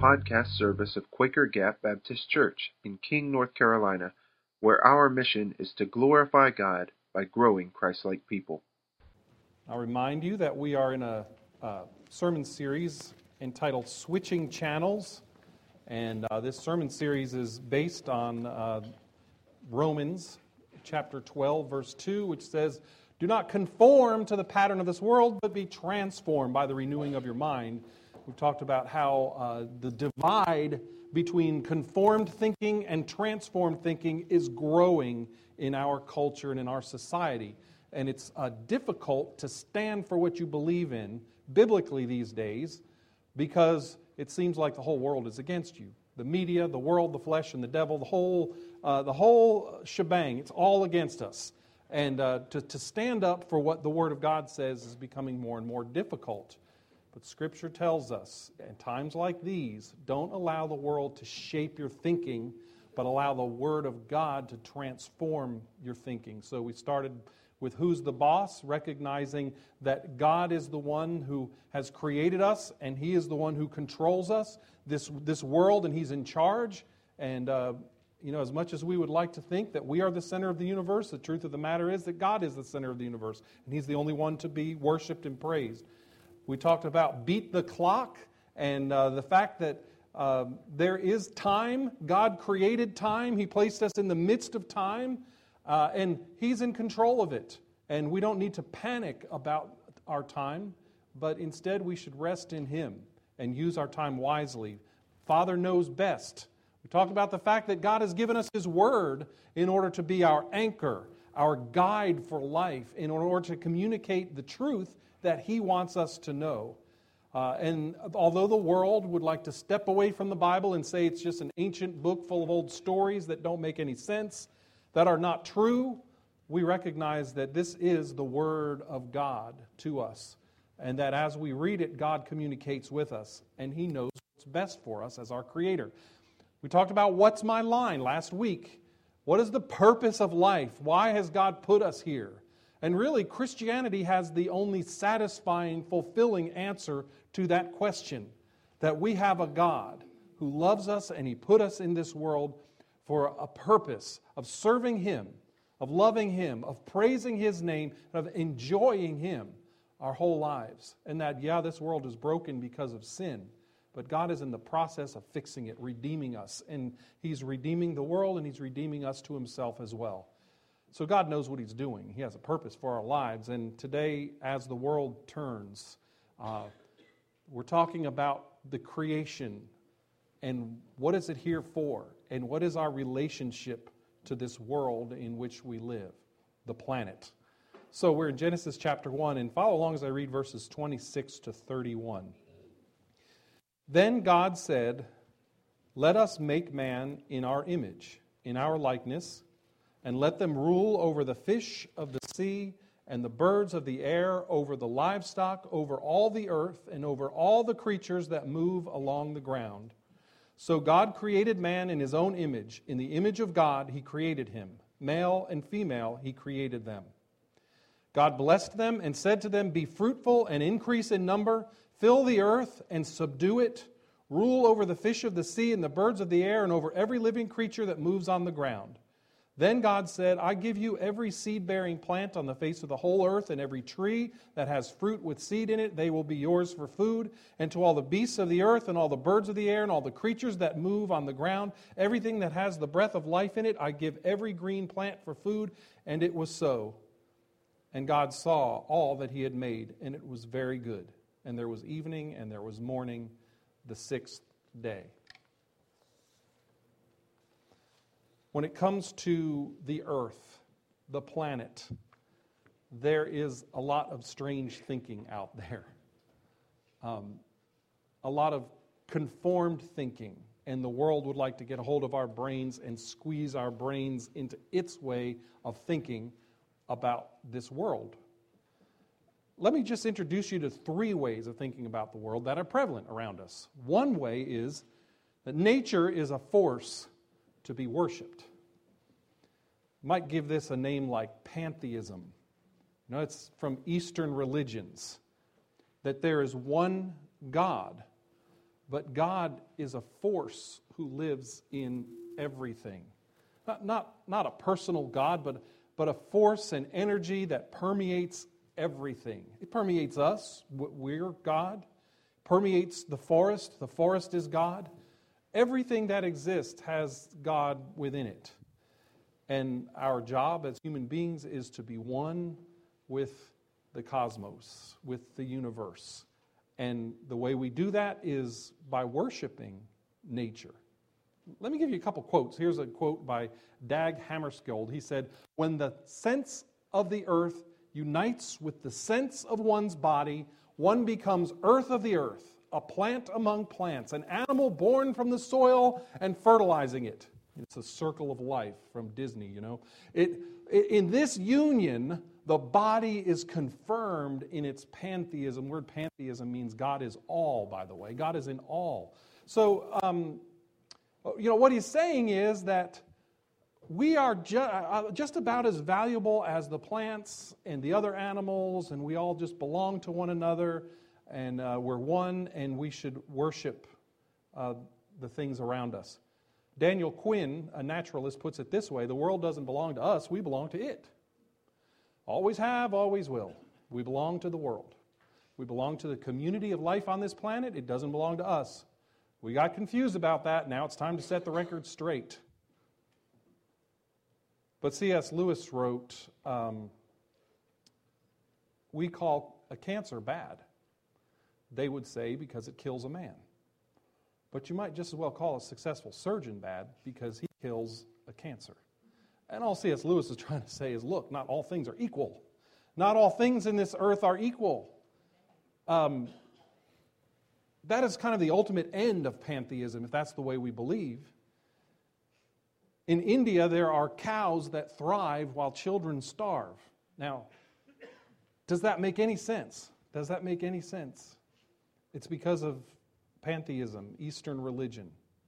podcast service of Quaker Gap Baptist Church in King, North Carolina, where our mission is to glorify God by growing Christ-like people. I'll remind you that we are in a sermon series entitled Switching Channels, and this sermon series is based on Romans chapter 12, verse 2, which says, "Do not conform to the pattern of this world, but be transformed by the renewing of your mind." We've talked about how the divide between conformed thinking and transformed thinking is growing in our culture and in our society. And it's difficult to stand for what you believe in biblically these days because it seems like the whole world is against you. The media, the world, the flesh, and the devil, the whole shebang, it's all against us. And to stand up for what the Word of God says is becoming more and more difficult. But Scripture tells us, in times like these, don't allow the world to shape your thinking, but allow the Word of God to transform your thinking. So we started with who's the boss, recognizing that God is the one who has created us, and He is the one who controls us, this world, and He's in charge. And as much as we would like to think that we are the center of the universe, the truth of the matter is that God is the center of the universe, and He's the only one to be worshiped and praised. We talked about beat the clock, and the fact that there is time. God created time. He placed us in the midst of time, and He's in control of it. And we don't need to panic about our time, but instead we should rest in Him and use our time wisely. Father knows best. We talked about the fact that God has given us His Word in order to be our anchor, our guide for life, in order to communicate the truth that He wants us to know. And although the world would like to step away from the Bible and say it's just an ancient book full of old stories that don't make any sense, that are not true, we recognize that this is the Word of God to us. And that as we read it, God communicates with us, and He knows what's best for us as our Creator. We talked about what's my line last week. What is the purpose of life? Why has God put us here? And really, Christianity has the only satisfying, fulfilling answer to that question. That we have a God who loves us, and He put us in this world for a purpose of serving Him, of loving Him, of praising His name, and of enjoying Him our whole lives. And that, this world is broken because of sin, but God is in the process of fixing it, redeeming us. And He's redeeming the world, and He's redeeming us to Himself as well. So God knows what He's doing. He has a purpose for our lives. And today, as the world turns, we're talking about the creation and what is it here for, and what is our relationship to this world in which we live, the planet. So we're in Genesis chapter 1, and follow along as I read verses 26 to 31. Then God said, "Let us make man in our image, in our likeness, and let them rule over the fish of the sea and the birds of the air, over the livestock, over all the earth, and over all the creatures that move along the ground." So God created man in His own image. In the image of God He created him. Male and female He created them. God blessed them and said to them, "Be fruitful and increase in number, fill the earth and subdue it, rule over the fish of the sea and the birds of the air, and over every living creature that moves on the ground." Then God said, "I give you every seed-bearing plant on the face of the whole earth, and every tree that has fruit with seed in it, they will be yours for food. And to all the beasts of the earth, and all the birds of the air, and all the creatures that move on the ground, everything that has the breath of life in it, I give every green plant for food." And it was so. And God saw all that He had made, and it was very good. And there was evening, and there was morning, the sixth day. When it comes to the earth, the planet, there is a lot of strange thinking out there. A lot of conformed thinking, and the world would like to get a hold of our brains and squeeze our brains into its way of thinking about this world. Let me just introduce you to 3 ways of thinking about the world that are prevalent around us. One way is that nature is a force to be worshipped. You might give this a name like pantheism. It's from Eastern religions, that there is one God, but God is a force who lives in everything. Not a personal God, but a force and energy that permeates everything. It permeates us. We're God. Permeates the forest. The forest is God. Everything that exists has God within it. And our job as human beings is to be one with the cosmos, with the universe. And the way we do that is by worshiping nature. Let me give you a couple quotes. Here's a quote by Dag Hammarskjöld. He said, "When the sense of the earth unites with the sense of one's body, one becomes earth of the earth, a plant among plants, an animal born from the soil and fertilizing it." It's a circle of life from Disney, you know. In this union, the body is confirmed in its pantheism. The word pantheism means God is all, by the way. God is in all. So, what he's saying is that we are just about as valuable as the plants and the other animals, and we all just belong to one another, and we're one, and we should worship the things around us. Daniel Quinn, a naturalist, puts it this way: the world doesn't belong to us, we belong to it. Always have, always will. We belong to the world. We belong to the community of life on this planet. It doesn't belong to us. We got confused about that. Now it's time to set the record straight. But C.S. Lewis wrote, we call a cancer bad. They would say because it kills a man. But you might just as well call a successful surgeon bad because he kills a cancer. And all C.S. Lewis is trying to say is, look, not all things are equal. Not all things in this earth are equal. That is kind of the ultimate end of pantheism, if that's the way we believe. In India, there are cows that thrive while children starve. Now, does that make any sense? Does that make any sense? It's because of pantheism, Eastern religion.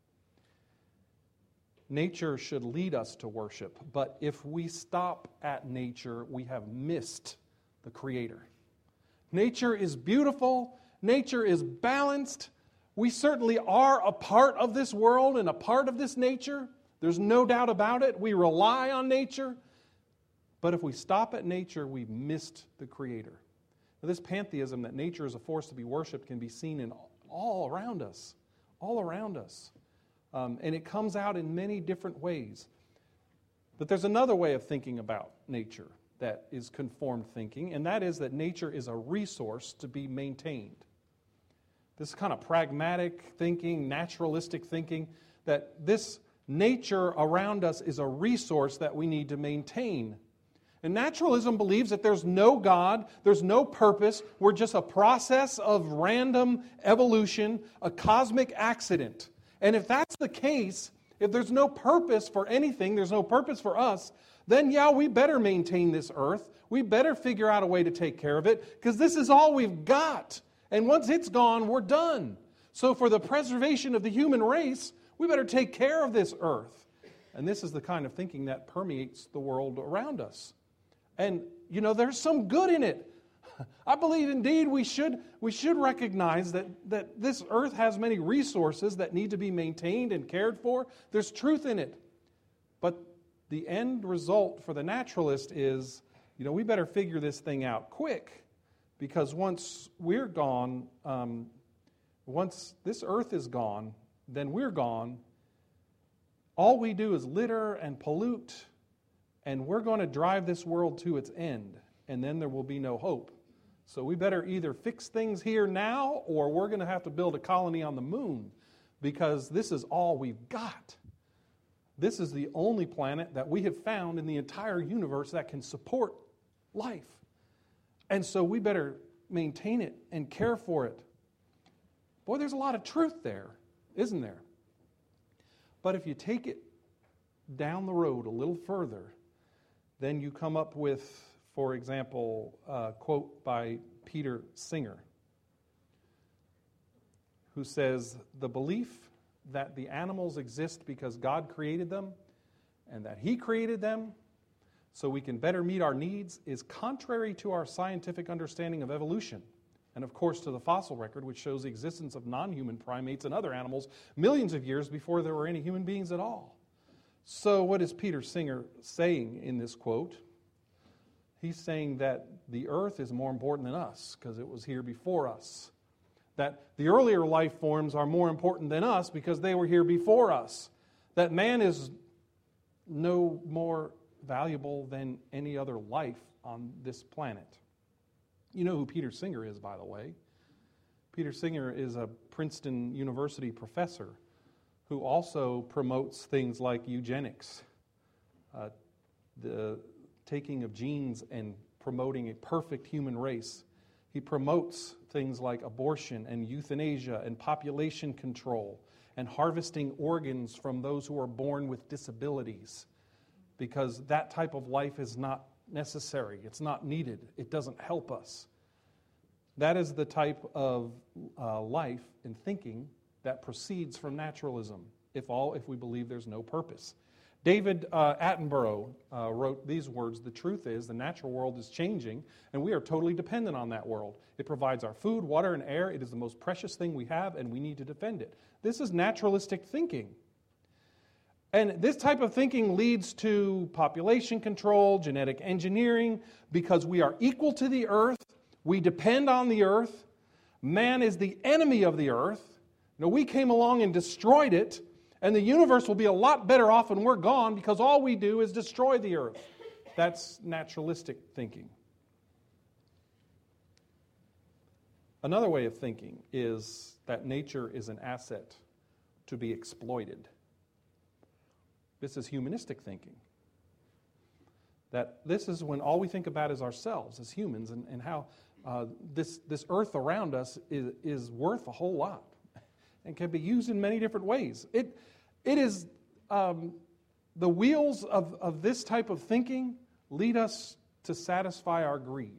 Nature should lead us to worship, but if we stop at nature, we have missed the Creator. Nature is beautiful. Nature is balanced. We certainly are a part of this world and a part of this nature. There's no doubt about it. We rely on nature. But if we stop at nature, we've missed the Creator. Now, this pantheism that nature is a force to be worshipped can be seen in all around us. All around us. And it comes out in many different ways. But there's another way of thinking about nature that is conformed thinking, and that is that nature is a resource to be maintained. This kind of pragmatic thinking, naturalistic thinking, that this nature around us is a resource that we need to maintain. And naturalism believes that there's no God, there's no purpose, we're just a process of random evolution, a cosmic accident. And if that's the case, if there's no purpose for anything, there's no purpose for us, then yeah, we better maintain this earth. We better figure out a way to take care of it, because this is all we've got. And once it's gone, we're done. So for the preservation of the human race, we better take care of this earth. And this is the kind of thinking that permeates the world around us. And, there's some good in it. I believe indeed we should recognize that this earth has many resources that need to be maintained and cared for. There's truth in it. But the end result for the naturalist is, we better figure this thing out quick, because once we're gone, once this earth is gone, then we're gone. All we do is litter and pollute, and we're going to drive this world to its end, and then there will be no hope. So we better either fix things here now, or we're going to have to build a colony on the moon, because this is all we've got. This is the only planet that we have found in the entire universe that can support life. And so we better maintain it and care for it. Boy, there's a lot of truth there, isn't there? But if you take it down the road a little further, then you come up with, for example, a quote by Peter Singer, who says, "The belief that the animals exist because God created them and that He created them so we can better meet our needs is contrary to our scientific understanding of evolution. And of course to the fossil record, which shows the existence of non-human primates and other animals millions of years before there were any human beings at all. So what is Peter Singer saying in this quote? He's saying that the earth is more important than us because it was here before us. That the earlier life forms are more important than us because they were here before us. That man is no more valuable than any other life on this planet. You know who Peter Singer is, by the way. Peter Singer is a Princeton University professor who also promotes things like eugenics, the taking of genes and promoting a perfect human race. He promotes things like abortion and euthanasia and population control and harvesting organs from those who are born with disabilities, because that type of life is not necessary. It's not needed. It doesn't help us. That is the type of life and thinking that proceeds from naturalism, if we believe there's no purpose. David Attenborough wrote these words: "The truth is, the natural world is changing, and we are totally dependent on that world. It provides our food, water, and air. It is the most precious thing we have, and we need to defend it." This is naturalistic thinking. And this type of thinking leads to population control, genetic engineering, because we are equal to the earth. We depend on the earth. Man is the enemy of the earth. We came along and destroyed it, and the universe will be a lot better off when we're gone because all we do is destroy the earth. That's naturalistic thinking. Another way of thinking is that nature is an asset to be exploited. This is humanistic thinking. That this is when all we think about is ourselves as humans and how this earth around us is worth a whole lot and can be used in many different ways. It is the wheels of this type of thinking lead us to satisfy our greed.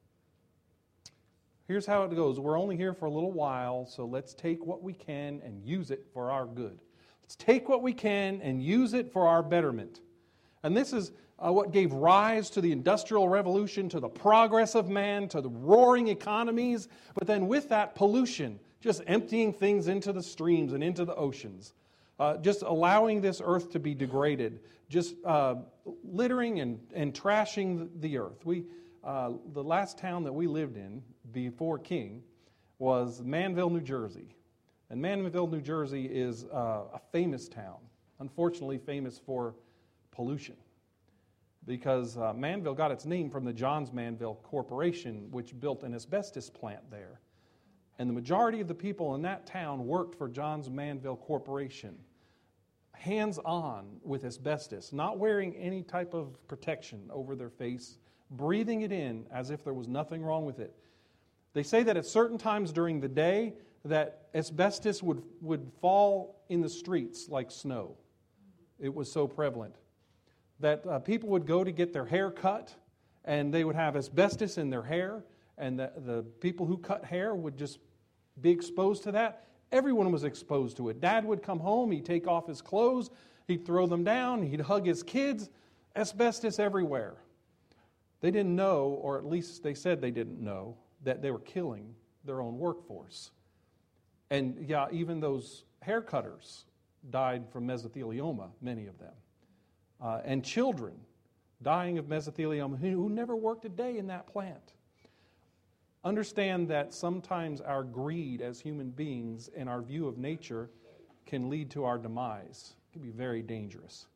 Here's how it goes. We're only here for a little while, so let's take what we can and use it for our good. Let's take what we can and use it for our betterment. And this is what gave rise to the Industrial Revolution, to the progress of man, to the roaring economies, but then with that pollution, just emptying things into the streams and into the oceans, just allowing this earth to be degraded, just littering and trashing the earth. The last town that we lived in before King was Manville, New Jersey. And Manville, New Jersey is a famous town, unfortunately famous for pollution, because Manville got its name from the Johns Manville Corporation, which built an asbestos plant there. And the majority of the people in that town worked for Johns Manville Corporation, hands-on with asbestos, not wearing any type of protection over their face, breathing it in as if there was nothing wrong with it. They say that at certain times during the day that asbestos would fall in the streets like snow. It was so prevalent. That people would go to get their hair cut, and they would have asbestos in their hair, and the people who cut hair would just be exposed to that. Everyone was exposed to it. Dad would come home, he'd take off his clothes, he'd throw them down, he'd hug his kids, asbestos everywhere. They didn't know, or at least they said they didn't know, that they were killing their own workforce. And yeah, even those hair cutters died from mesothelioma, many of them. And children dying of mesothelioma who never worked a day in that plant. Understand that sometimes our greed as human beings and our view of nature can lead to our demise. It can be very dangerous.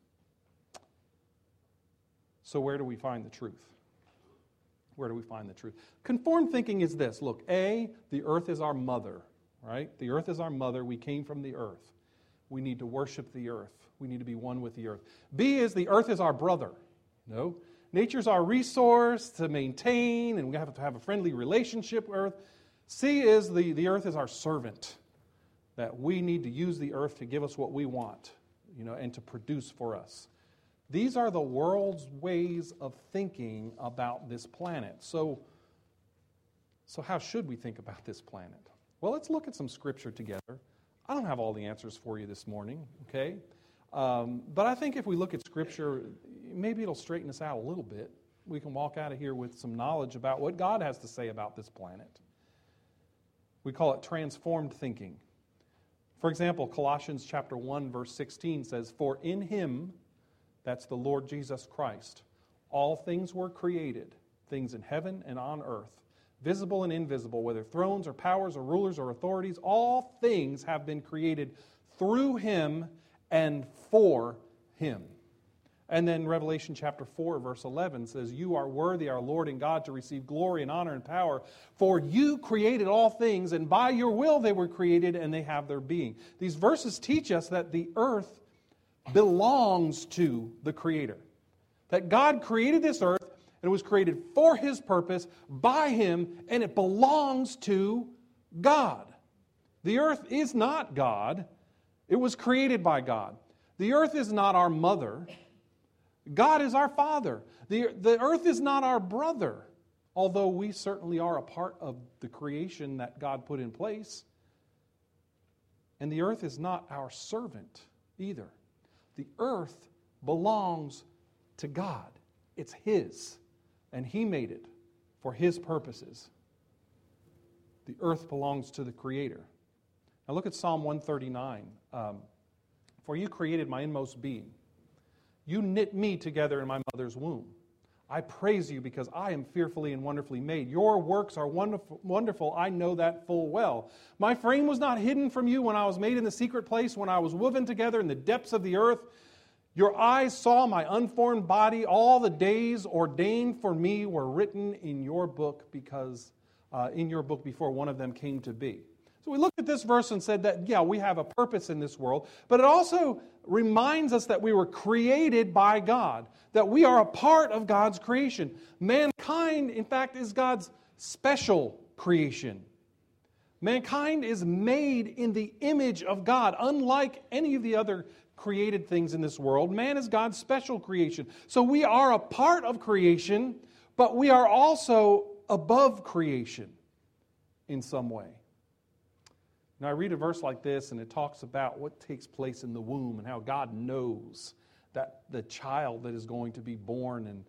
So where do we find the truth? Where do we find the truth? Conformed thinking is this. Look, A, the earth is our mother, right? The earth is our mother. We came from the earth. We need to worship the earth. We need to be one with the earth. B is the earth is our brother. No. Nature's our resource to maintain, and we have to have a friendly relationship with earth. C is the earth is our servant, that we need to use the earth to give us what we want, and to produce for us. These are the world's ways of thinking about this planet. So how should we think about this planet? Well, let's look at some scripture together. I don't have all the answers for you this morning, okay? But I think if we look at scripture, maybe it'll straighten us out a little bit. We can walk out of here with some knowledge about what God has to say about this planet. We call it transformed thinking. For example, Colossians chapter 1, verse 16 says, "For in him," that's the Lord Jesus Christ, "all things were created, things in heaven and on earth, visible and invisible, whether thrones or powers or rulers or authorities, all things have been created through him and for him." And then Revelation chapter 4, verse 11 says, "You are worthy, our Lord and God, to receive glory and honor and power, for you created all things, and by your will they were created, and they have their being." These verses teach us that the earth belongs to the Creator. That God created this earth, and it was created for His purpose, by Him, and it belongs to God. The earth is not God. It was created by God. The earth is not our mother. God is our Father. The earth is not our brother, although we certainly are a part of the creation that God put in place. And the earth is not our servant either. The earth belongs to God. It's His, and He made it for His purposes. The earth belongs to the Creator. Now look at Psalm 139. "For you created my inmost being. You knit me together in my mother's womb. I praise you because I am fearfully and wonderfully made. Your works are wonderful. I know that full well. My frame was not hidden from you when I was made in the secret place, when I was woven together in the depths of the earth. Your eyes saw my unformed body. All the days ordained for me were written in your book before one of them came to be." So we looked at this verse and said that, yeah, we have a purpose in this world, but it also reminds us that we were created by God, that we are a part of God's creation. Mankind, in fact, is God's special creation. Mankind is made in the image of God. Unlike any of the other created things in this world, man is God's special creation. So we are a part of creation, but we are also above creation in some way. Now, I read a verse like this, and it talks about what takes place in the womb and how God knows that the child that is going to be born, and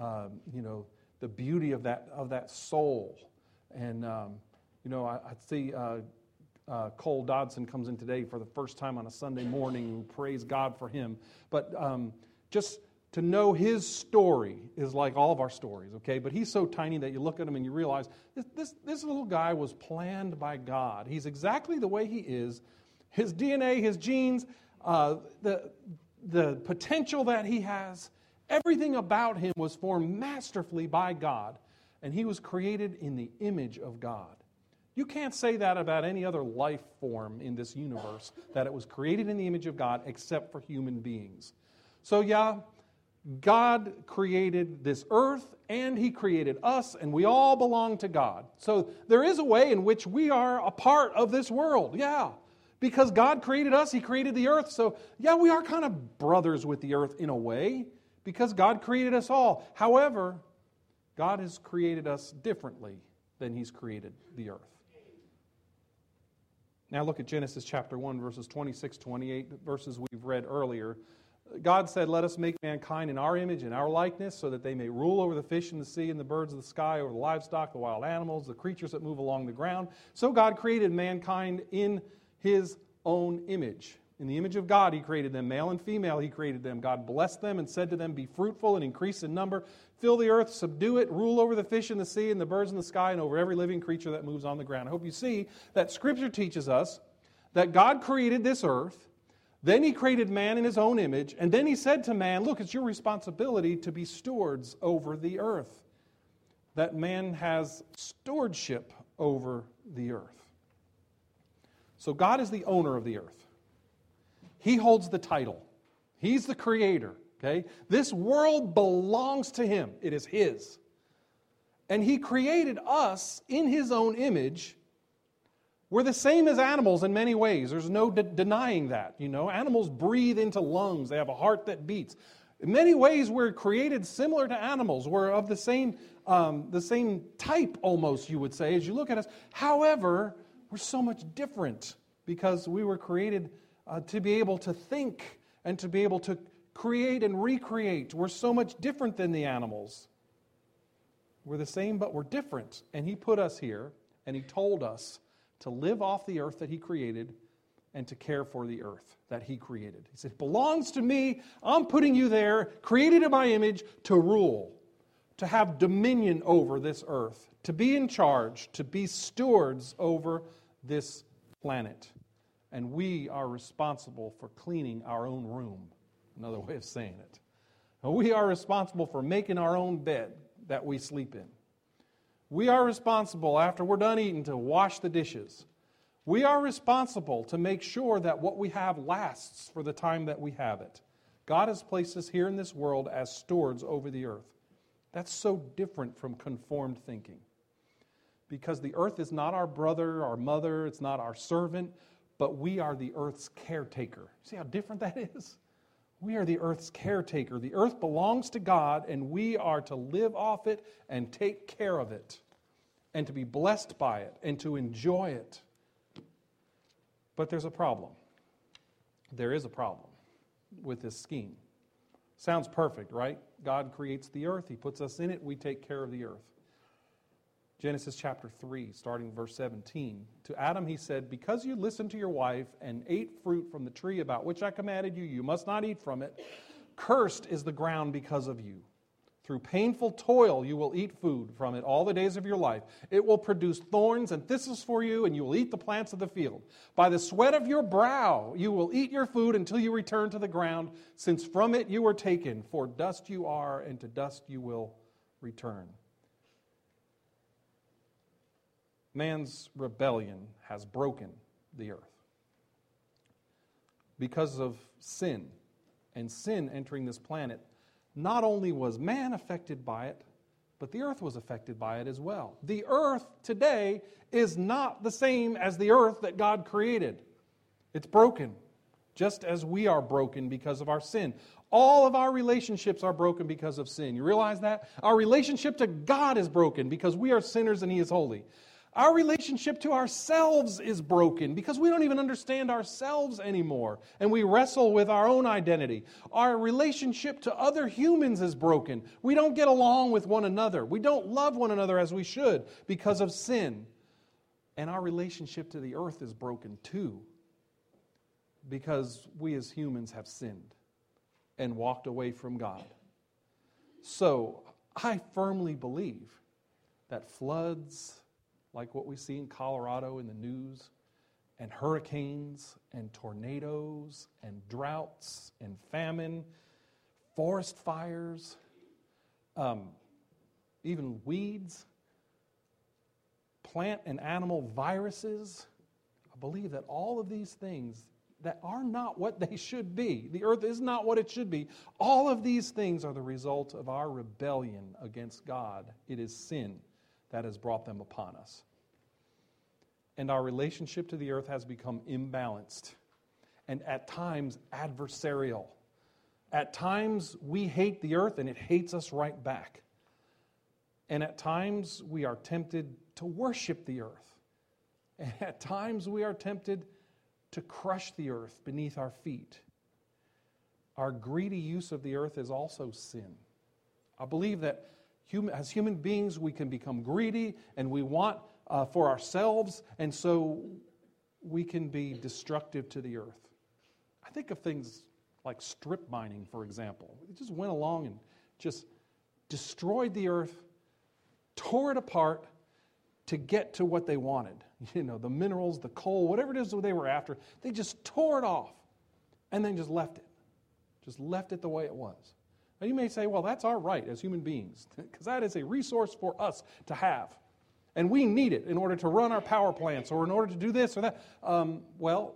the beauty of that soul. And I see Cole Dodson comes in today for the first time on a Sunday morning. We praise God for him. But just to know his story is like all of our stories, okay? But he's so tiny that you look at him and you realize this little guy was planned by God. He's exactly the way he is. His DNA, his genes, the potential that he has, everything about him was formed masterfully by God. And he was created in the image of God. You can't say that about any other life form in this universe, that it was created in the image of God except for human beings. So yeah, God created this earth, and He created us, and we all belong to God. So there is a way in which we are a part of this world, yeah. Because God created us, He created the earth. So yeah, we are kind of brothers with the earth in a way, because God created us all. However, God has created us differently than He's created the earth. Now look at Genesis chapter 1, verses 26, 28, verses we've read earlier. God said, "Let us make mankind in our image and our likeness, so that they may rule over the fish in the sea and the birds of the sky, over the livestock, the wild animals, the creatures that move along the ground." So God created mankind in His own image. In the image of God He created them, male and female He created them. God blessed them and said to them, "Be fruitful and increase in number, fill the earth, subdue it, rule over the fish in the sea and the birds in the sky, and over every living creature that moves on the ground." I hope you see that Scripture teaches us that God created this earth. Then He created man in His own image, and then He said to man, look, it's your responsibility to be stewards over the earth. That man has stewardship over the earth. So God is the owner of the earth. He holds the title. He's the creator, okay? This world belongs to Him. It is His. And He created us in His own image. We're the same as animals in many ways. There's no denying that. Animals breathe into lungs. They have a heart that beats. In many ways, we're created similar to animals. We're of the same type, almost, you would say, as you look at us. However, we're so much different because we were created to be able to think and to be able to create and recreate. We're so much different than the animals. We're the same, but we're different. And He put us here, and He told us to live off the earth that he created and to care for the earth that he created. He said, it belongs to me. I'm putting you there, created in my image, to rule, to have dominion over this earth, to be in charge, to be stewards over this planet. And we are responsible for cleaning our own room. Another way of saying it. We are responsible for making our own bed that we sleep in. We are responsible, after we're done eating, to wash the dishes. We are responsible to make sure that what we have lasts for the time that we have it. God has placed us here in this world as stewards over the earth. That's so different from conformed thinking. Because the earth is not our brother, our mother, it's not our servant, but we are the earth's caretaker. See how different that is? We are the earth's caretaker. The earth belongs to God, and we are to live off it and take care of it, and to be blessed by it, and to enjoy it. But there's a problem. There is a problem with this scheme. Sounds perfect, right? God creates the earth. He puts us in it. We take care of the earth. Genesis chapter 3, starting verse 17. To Adam he said, because you listened to your wife and ate fruit from the tree about which I commanded you, you must not eat from it. Cursed is the ground because of you. Through painful toil you will eat food from it all the days of your life. It will produce thorns and thistles for you, and you will eat the plants of the field. By the sweat of your brow you will eat your food until you return to the ground, since from it you were taken. For dust you are, and to dust you will return. Man's rebellion has broken the earth because of sin. And sin entering this planet, not only was man affected by it, but the earth was affected by it as well. The earth today is not the same as the earth that God created. It's broken, just as we are broken because of our sin. All of our relationships are broken because of sin. You realize that? Our relationship to God is broken because we are sinners and He is holy. Our relationship to ourselves is broken because we don't even understand ourselves anymore, and we wrestle with our own identity. Our relationship to other humans is broken. We don't get along with one another. We don't love one another as we should because of sin. And our relationship to the earth is broken too because we as humans have sinned and walked away from God. So I firmly believe that floods, like what we see in Colorado in the news, and hurricanes, and tornadoes, and droughts, and famine, forest fires, even weeds, plant and animal viruses. I believe that all of these things that are not what they should be, the earth is not what it should be, all of these things are the result of our rebellion against God. It is sin that has brought them upon us. And our relationship to the earth has become imbalanced and at times adversarial. At times we hate the earth and it hates us right back. And at times we are tempted to worship the earth. And at times we are tempted to crush the earth beneath our feet. Our greedy use of the earth is also sin. I believe that as human beings, we can become greedy and we want for ourselves, and so we can be destructive to the earth. I think of things like strip mining, for example. They just went along and just destroyed the earth, tore it apart to get to what they wanted. You know, the minerals, the coal, whatever it is that they were after, they just tore it off and then just left it. Just left it the way it was. Now you may say, well, that's our right as human beings, because that is a resource for us to have. And we need it in order to run our power plants or in order to do this or that. Well,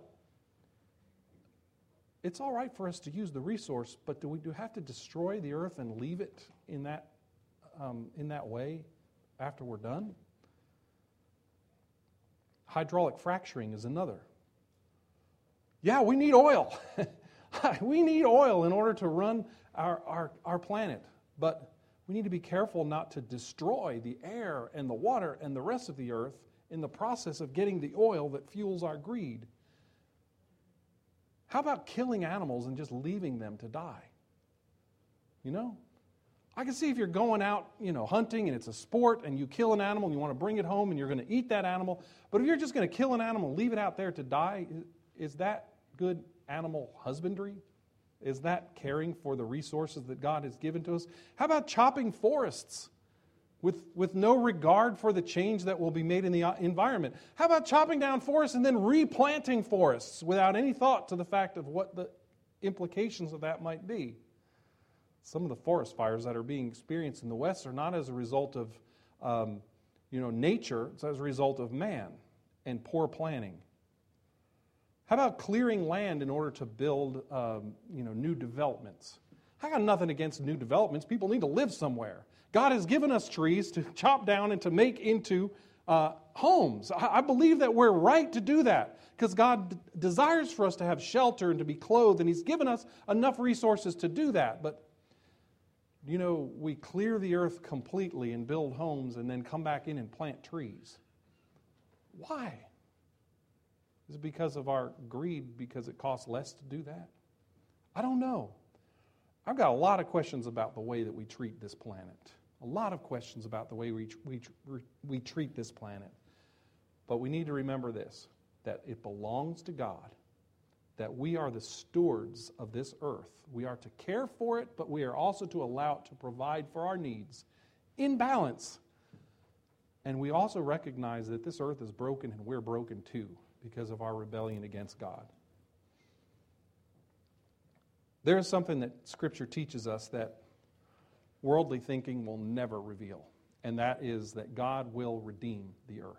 it's all right for us to use the resource, but do we have to destroy the earth and leave it in that way after we're done? Hydraulic fracturing is another. Yeah, we need oil. We need oil in order to run our planet. But we need to be careful not to destroy the air and the water and the rest of the earth in the process of getting the oil that fuels our greed. How about killing animals and just leaving them to die? You know, I can see if you're going out, hunting and it's a sport and you kill an animal and you want to bring it home and you're going to eat that animal. But if you're just going to kill an animal and leave it out there to die, is that good animal husbandry? Is that caring for the resources that God has given to us? How about chopping forests with no regard for the change that will be made in the environment? How about chopping down forests and then replanting forests without any thought to the fact of what the implications of that might be? Some of the forest fires that are being experienced in the West are not as a result of nature, it's as a result of man and poor planning. How about clearing land in order to build new developments? I got nothing against new developments. People need to live somewhere. God has given us trees to chop down and to make into homes. I believe that we're right to do that because God desires for us to have shelter and to be clothed, and He's given us enough resources to do that. But we clear the earth completely and build homes and then come back in and plant trees. Why? Is it because of our greed, because it costs less to do that? I don't know. I've got a lot of questions about the way that we treat this planet. A lot of questions about the way we treat this planet. But we need to remember this, that it belongs to God, that we are the stewards of this earth. We are to care for it, but we are also to allow it to provide for our needs in balance. And we also recognize that this earth is broken and we're broken too because of our rebellion against God. There is something that Scripture teaches us that worldly thinking will never reveal, and that is that God will redeem the earth.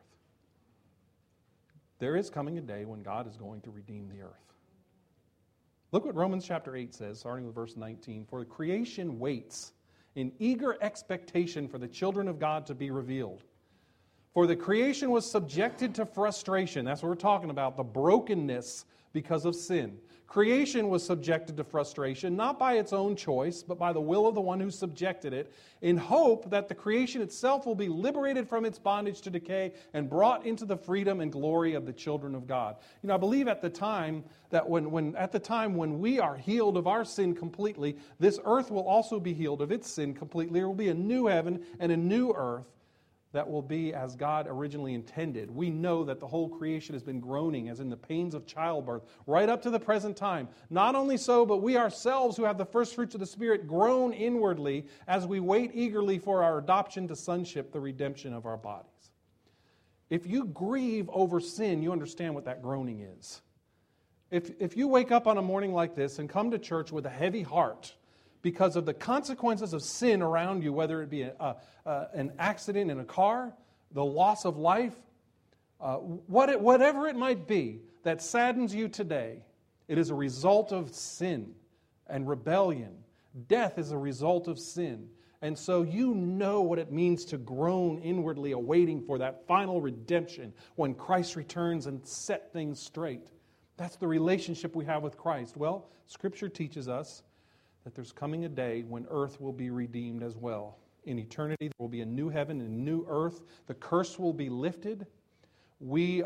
There is coming a day when God is going to redeem the earth. Look what Romans chapter 8 says, starting with verse 19. For the creation waits in eager expectation for the children of God to be revealed. For the creation was subjected to frustration. That's what we're talking about, the brokenness because of sin. Creation was subjected to frustration, not by its own choice, but by the will of the one who subjected it, in hope that the creation itself will be liberated from its bondage to decay and brought into the freedom and glory of the children of God. I believe at the time that when we are healed of our sin completely, this earth will also be healed of its sin completely. There will be a new heaven and a new earth that will be as God originally intended. We know that the whole creation has been groaning as in the pains of childbirth right up to the present time. Not only so, but we ourselves who have the first fruits of the Spirit groan inwardly as we wait eagerly for our adoption to sonship, the redemption of our bodies. If you grieve over sin, you understand what that groaning is. If you wake up on a morning like this and come to church with a heavy heart because of the consequences of sin around you, whether it be an accident in a car, the loss of life, whatever it might be that saddens you today, it is a result of sin and rebellion. Death is a result of sin. And so you know what it means to groan inwardly, awaiting for that final redemption when Christ returns and set things straight. That's the relationship we have with Christ. Well, Scripture teaches us that there's coming a day when earth will be redeemed as well. In eternity, there will be a new heaven and a new earth. The curse will be lifted. We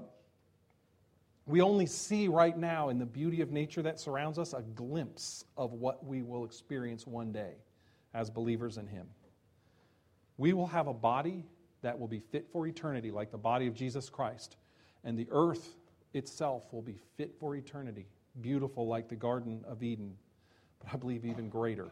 only see right now in the beauty of nature that surrounds us a glimpse of what we will experience one day as believers in Him. We will have a body that will be fit for eternity like the body of Jesus Christ. And the earth itself will be fit for eternity, beautiful like the Garden of Eden, but I believe even greater.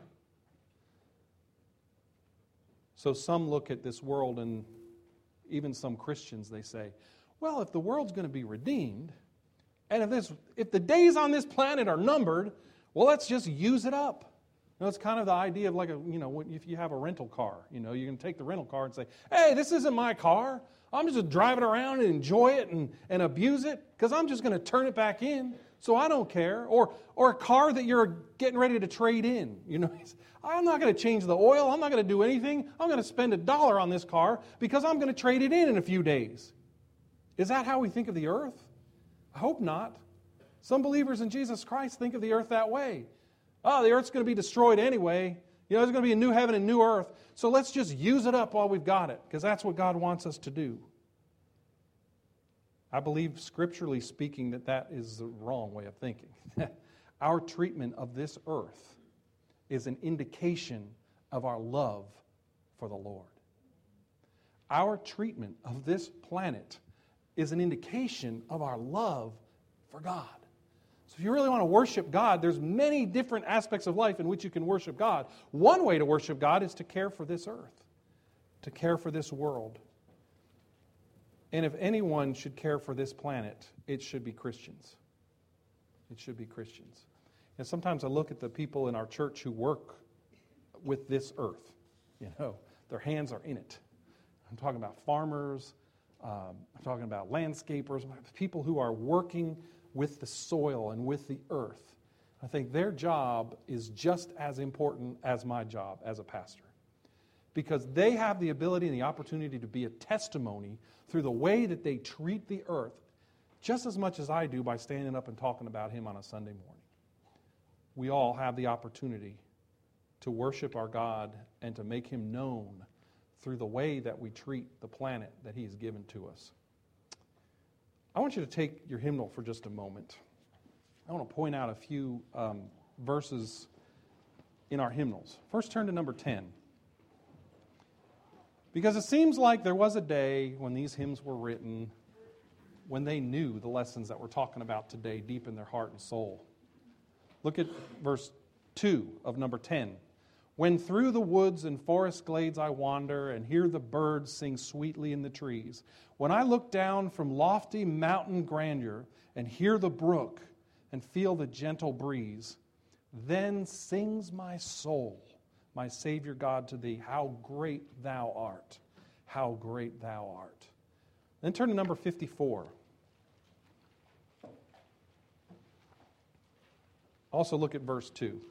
So some look at this world, and even some Christians, they say, well, if the world's going to be redeemed, and if the days on this planet are numbered, well, let's just use it up. It's kind of the idea of if you have a rental car, you're going to take the rental car and say, hey, this isn't my car. I'm just going to drive it around and enjoy it and abuse it because I'm just going to turn it back in. So I don't care. Or a car that you're getting ready to trade in. I'm not going to change the oil. I'm not going to do anything. I'm going to spend $1 on this car because I'm going to trade it in a few days. Is that how we think of the earth? I hope not. Some believers in Jesus Christ think of the earth that way. Oh, the earth's going to be destroyed anyway. There's going to be a new heaven and new earth. So let's just use it up while we've got it because that's what God wants us to do. I believe, scripturally speaking, that is the wrong way of thinking. Our treatment of this earth is an indication of our love for the Lord. Our treatment of this planet is an indication of our love for God. So if you really want to worship God, there's many different aspects of life in which you can worship God. One way to worship God is to care for this earth, to care for this world. And if anyone should care for this planet, it should be Christians. It should be Christians. And sometimes I look at the people in our church who work with this earth. Their hands are in it. I'm talking about farmers. I'm talking about landscapers, people who are working with the soil and with the earth. I think their job is just as important as my job as a pastor, because they have the ability and the opportunity to be a testimony through the way that they treat the earth just as much as I do by standing up and talking about Him on a Sunday morning. We all have the opportunity to worship our God and to make Him known through the way that we treat the planet that He has given to us. I want you to take your hymnal for just a moment. I want to point out a few verses in our hymnals. First, turn to number 10. Because it seems like there was a day when these hymns were written when they knew the lessons that we're talking about today deep in their heart and soul. Look at verse 2 of number 10. When through the woods and forest glades I wander and hear the birds sing sweetly in the trees, when I look down from lofty mountain grandeur and hear the brook and feel the gentle breeze, then sings my soul, my Savior God, to Thee, how great Thou art, how great Thou art. Then turn to number 54. Also look at verse 2.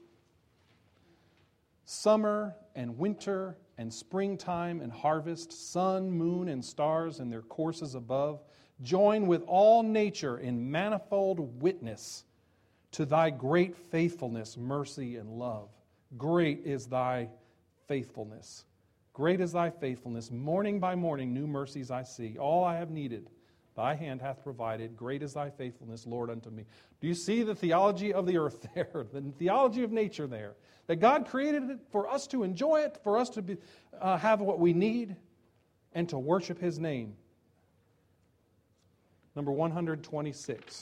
Summer and winter and springtime and harvest, sun, moon, and stars in their courses above, join with all nature in manifold witness to Thy great faithfulness, mercy, and love. Great is Thy faithfulness. Great is Thy faithfulness. Morning by morning new mercies I see. All I have needed, Thy hand hath provided. Great is Thy faithfulness, Lord, unto me. Do you see the theology of the earth there? The theology of nature there? That God created it for us to enjoy it, for us to have what we need, and to worship His name. Number 126.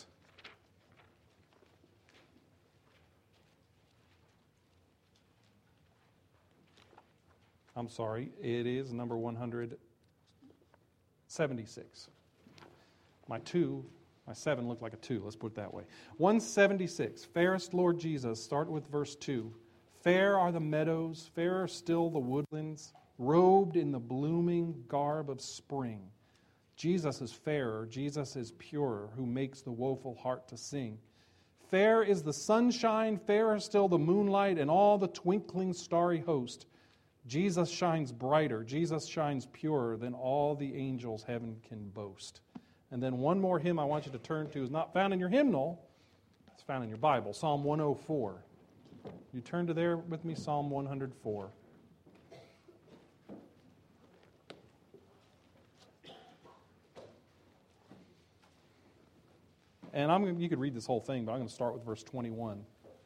I'm sorry, it is number 176. My 7 looked like a 2, let's put it that way. 176, fairest Lord Jesus, start with verse 2. Fair are the meadows, fairer still the woodlands, robed in the blooming garb of spring. Jesus is fairer, Jesus is purer, who makes the woeful heart to sing. Fair is the sunshine, fairer still the moonlight, and all the twinkling starry host. Jesus shines brighter, Jesus shines purer than all the angels heaven can boast. And then one more hymn I want you to turn to is not found in your hymnal, it's found in your Bible, Psalm 104. You turn to there with me, Psalm 104. And you could read this whole thing, but I'm going to start with verse 21.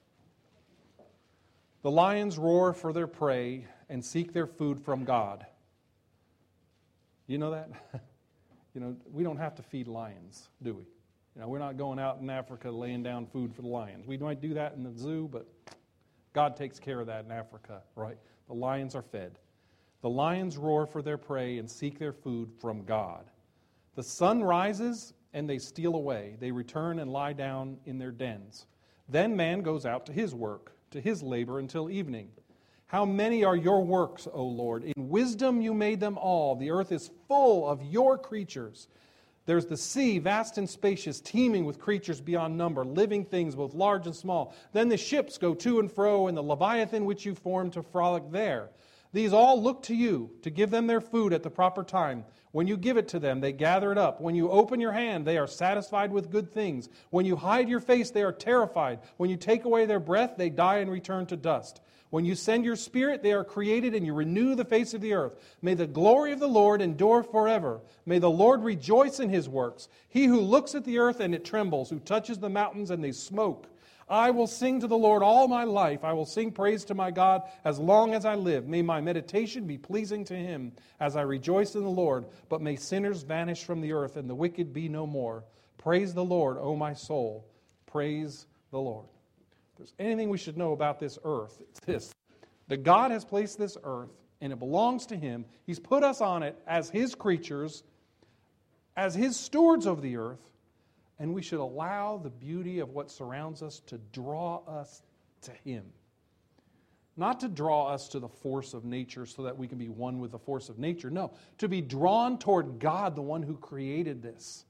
The lions roar for their prey and seek their food from God. You know that? We don't have to feed lions, do we? We're not going out in Africa laying down food for the lions. We might do that in the zoo, but God takes care of that in Africa, right? The lions are fed. The lions roar for their prey and seek their food from God. The sun rises and they steal away. They return and lie down in their dens. Then man goes out to his work, to his labor until evening. How many are your works, O Lord? In wisdom you made them all. The earth is full of your creatures. There's the sea, vast and spacious, teeming with creatures beyond number, living things both large and small. Then the ships go to and fro, and the Leviathan which you formed to frolic there. These all look to you to give them their food at the proper time. When you give it to them, they gather it up. When you open your hand, they are satisfied with good things. When you hide your face, they are terrified. When you take away their breath, they die and return to dust. When you send your Spirit, they are created, and you renew the face of the earth. May the glory of the Lord endure forever. May the Lord rejoice in His works. He who looks at the earth and it trembles, who touches the mountains and they smoke. I will sing to the Lord all my life. I will sing praise to my God as long as I live. May my meditation be pleasing to him as I rejoice in the Lord. But may sinners vanish from the earth and the wicked be no more. Praise the Lord, O my soul. Praise the Lord. If there's anything we should know about this earth, it's this. That God has placed this earth and it belongs to him. He's put us on it as his creatures, as his stewards of the earth. And we should allow the beauty of what surrounds us to draw us to him. Not to draw us to the force of nature so that we can be one with the force of nature. No, to be drawn toward God, the one who created this.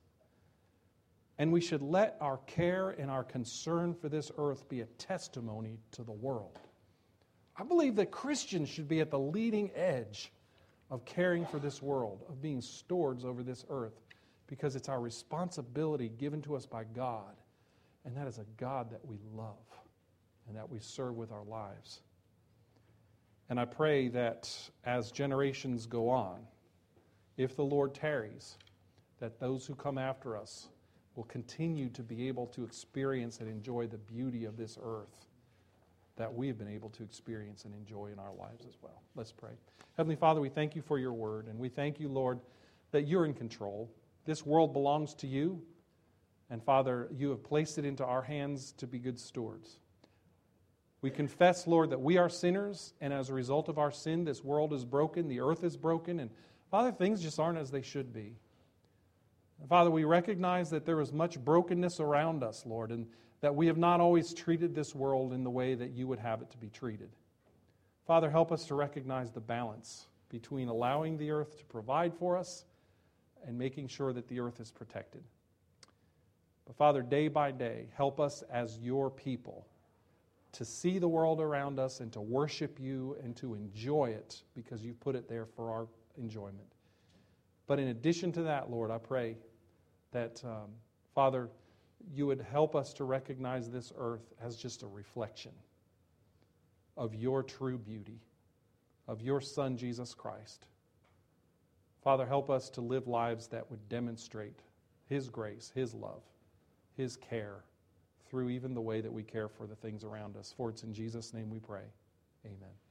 And we should let our care and our concern for this earth be a testimony to the world. I believe that Christians should be at the leading edge of caring for this world, of being stewards over this earth. Because it's our responsibility given to us by God. And that is a God that we love and that we serve with our lives. And I pray that as generations go on, if the Lord tarries, that those who come after us will continue to be able to experience and enjoy the beauty of this earth that we have been able to experience and enjoy in our lives as well. Let's pray. Heavenly Father, we thank you for your word, and we thank you, Lord, that you're in control. This world belongs to you, and Father, you have placed it into our hands to be good stewards. We confess, Lord, that we are sinners, and as a result of our sin, this world is broken, the earth is broken, and Father, things just aren't as they should be. And Father, we recognize that there is much brokenness around us, Lord, and that we have not always treated this world in the way that you would have it to be treated. Father, help us to recognize the balance between allowing the earth to provide for us and making sure that the earth is protected. But Father, day by day, help us as your people to see the world around us and to worship you and to enjoy it because you've put it there for our enjoyment. But in addition to that, Lord, I pray that, Father, you would help us to recognize this earth as just a reflection of your true beauty, of your Son, Jesus Christ. Father, help us to live lives that would demonstrate his grace, his love, his care through even the way that we care for the things around us. For it's in Jesus' name we pray. Amen.